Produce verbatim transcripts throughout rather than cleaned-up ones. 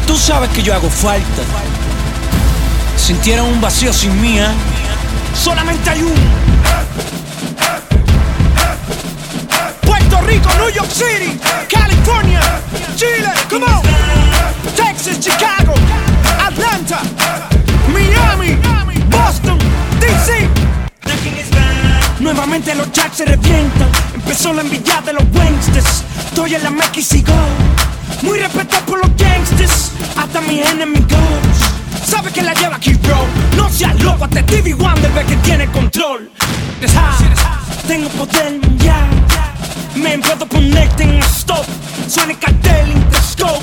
Tú sabes que yo hago falta. Sintieron un vacío sin mí, ¿eh? Solamente hay un Puerto Rico, New York City, California, Chile, come on, Texas, Chicago, Atlanta, Miami, Boston, D C. Nuevamente los jacks se revientan. Empezó la envidia de los gangsters. Estoy en la Mex y sigo muy respetado por los gangsters, hasta mis enemigos. Sabe que la lleva aquí, bro. No seas loco, hasta Stevie Wonder ve que tiene control. Tengo poder mundial. Me puedo ponerte en stop. Suena el cartel Interscope.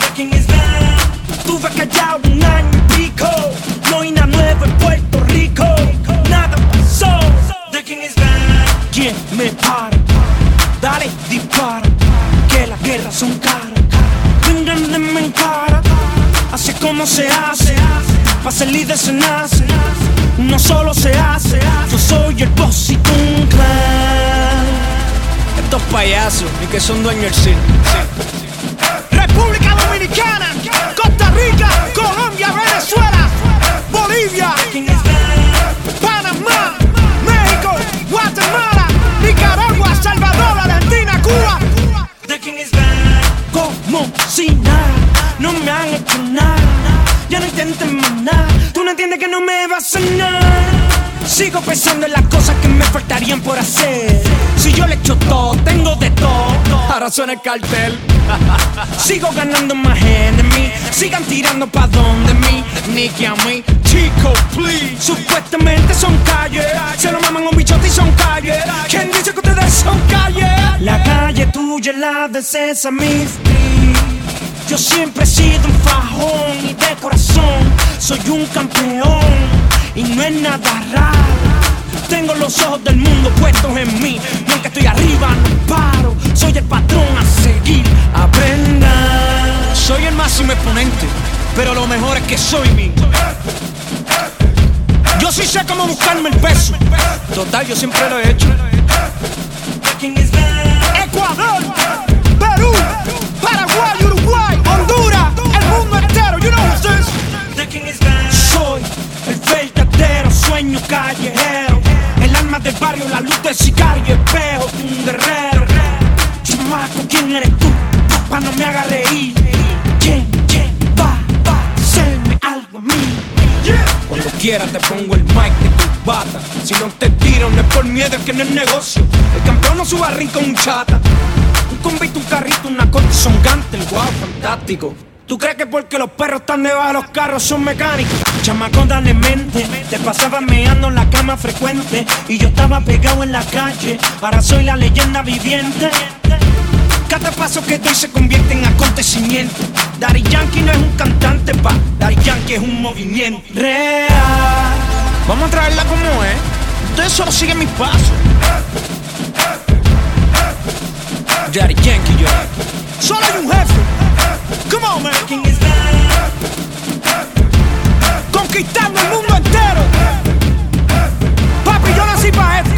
Tuve callado un año y pico. No hay nada nuevo en Puerto Rico. Nada pasó. ¿Quién me para? Dale, dispara. Que las guerras son caras. Vengan de mi cara. Así como se hace. Pa' ser líder se nace. No solo se hace. Yo soy el boss y tú un clan. Estos payasos, ni que son dueños del circo. República Dominicana, Costa Rica, Colombia, Venezuela, Bolivia, Panamá, México, Guatemala, Nicaragua, Salvador, Argentina, Cuba. Como si nada, no me han hecho nada. Ya no intenten más nada. Tú no entiendes que no me vas a nada. Sigo pensando en las cosas que me faltarían por hacer. Si yo le echo todo, tengo de todo. Ahora suena el cartel. Sigo ganando más enemigos. Sigan tirando pa' donde mí, ni que a mí. Chico, please. Supuestamente son calles. Se lo maman un bichote y son calles. ¿Quién dice que ustedes son calles? La calle tuya es la de Sesame Street. Yo siempre he sido un fajón y de corazón soy un campeón. Y no es nada raro. Tengo los ojos del mundo puestos en mí. Y aunque estoy arriba no paro. Soy el patrón a seguir. Aprenda. Soy el máximo exponente, pero lo mejor es que soy mí. Yo sí sé cómo buscarme el peso. Total, yo siempre lo he hecho. Ecuador, Perú, Paraguay, Uruguay, Honduras, el mundo entero. You know who's this? Soy el verdadero sueño callejero. El alma del barrio, la luz del sicario, espejo de un guerrero. Chamaco, ¿quién eres tú? Pa' no me haga reír. ¿Quién, quién va, va a hacerme algo a mí? Cuando quiera te pongo el mic de tu bata. Si no te tiro no es por miedo, es que no es negocio. El campeón no suba rico un chata. Un convito, un carrito, una corte songante. El guau, fantástico. ¿Tú crees que porque los perros están debajo de los carros son mecánicos? Chamaco, dale mente. Te pasaba meando en la cama frecuente y yo estaba pegado en la calle. Ahora soy la leyenda viviente. Cada paso que doy se convierte en acontecimiento. Daddy Yankee no es un cantante, pa. Daddy Yankee es un movimiento real. Vamos a traerla como es. Ustedes solo siguen mis pasos. Daddy Yankee, yo. Solo hay un jefe. Come on, man. Conquistando el mundo entero. Papi, yo nací pa' esto.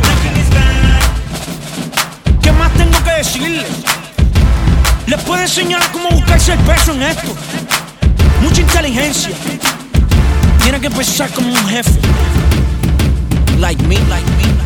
¿Qué más tengo que decirles? Les puedo enseñar cómo buscarse el peso en esto. Mucha inteligencia. Tienen que pensar como un jefe. Like me, like me.